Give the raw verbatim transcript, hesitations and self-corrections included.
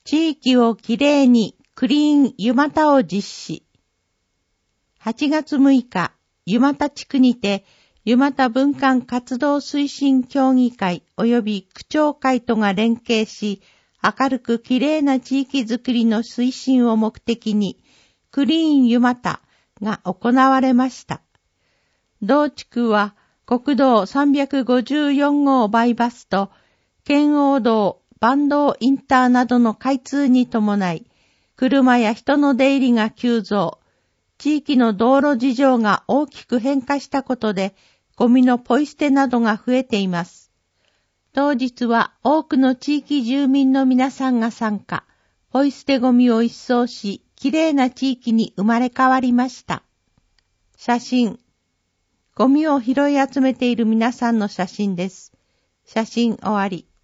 地域をきれいにクリーン湯俣を実施。はちがつむいか、湯俣地区にて、湯俣文化活動推進協議会及び区長会とが連携し、明るくきれいな地域づくりの推進を目的に、クリーン湯俣が行われました。同地区は、国道さんびゃくごじゅうよんごうバイパスと、圏央道、坂東インターなどの開通に伴い、車や人の出入りが急増、地域の道路事情が大きく変化したことで、ゴミのポイ捨てなどが増えています。当日は多くの地域住民の皆さんが参加、ポイ捨てゴミを一掃し、きれいな地域に生まれ変わりました。写真。ゴミを拾い集めている皆さんの写真です。写真終わり。